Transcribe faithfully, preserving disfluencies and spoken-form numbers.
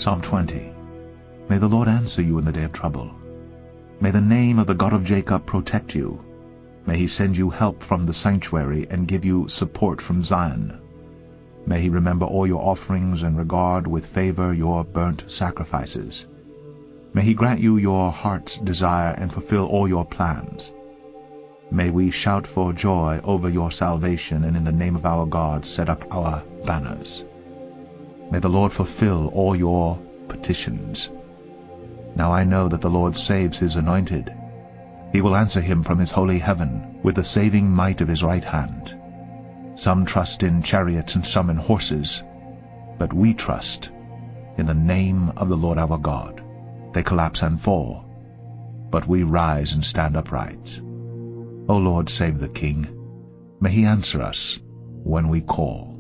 Psalm twenty. May the Lord answer you in the day of trouble. May the name of the God of Jacob protect you. May he send you help from the sanctuary and give you support from Zion. May he remember all your offerings and regard with favor your burnt sacrifices. May he grant you your heart's desire and fulfill all your plans. May we shout for joy over your salvation, and in the name of our God set up our banners. May the Lord fulfill all your petitions. Now I know that the Lord saves his anointed. He will answer him from his holy heaven with the saving might of his right hand. Some trust in chariots and some in horses, but we trust in the name of the Lord our God. They collapse and fall, but we rise and stand upright. O Lord, save the King. May he answer us when we call.